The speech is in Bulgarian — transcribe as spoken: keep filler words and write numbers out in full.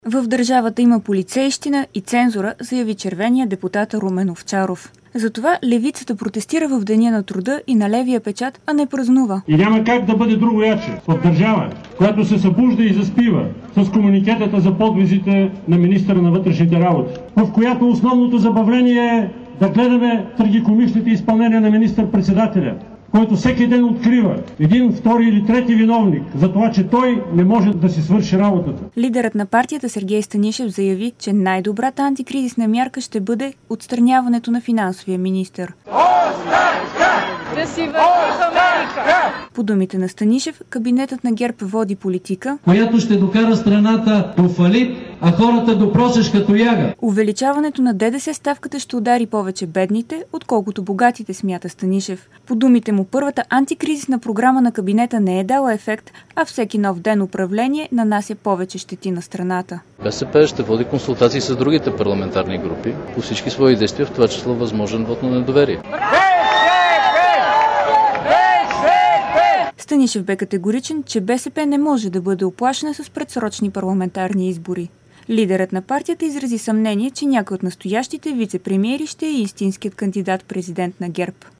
В държавата има полицейщина и цензура, заяви червения депутат Румен Овчаров. Затова левицата протестира в Деня на труда и на левия печат, а не празнува. И няма как да бъде друго яче в държава, която се събужда и заспива с комуникетата за подвизите на министъра на вътрешните работи, в която основното забавление е да гледаме трагикомичните изпълнения на министър-председателя, който всеки ден открива един, втори или трети виновник за това, че той не може да си свърши работата. Лидерът на партията Сергей Станишев заяви, че най-добрата антикризисна мярка ще бъде отстраняването на финансовия министър. Да си върви в Америка! По думите на Станишев, кабинетът на ГЕРБ води политика, която ще докара страната до фалит, а хората до просешка тояга. Увеличаването на ДДС ставката ще удари повече бедните, отколкото богатите, смята Станишев. По думите му, първата антикризисна програма на кабинета не е дала ефект, а всеки нов ден управление нанася повече щети на страната. БСП ще води консултации с другите парламентарни групи по всички свои действия, в това число възможен вот на недоверие. Станишев бе категоричен, че БСП не може да бъде уплашена с предсрочни парламентарни избори. Лидерът на партията изрази съмнение, че някой от настоящите вице-премиери ще е истинският кандидат-президент на ГЕРБ.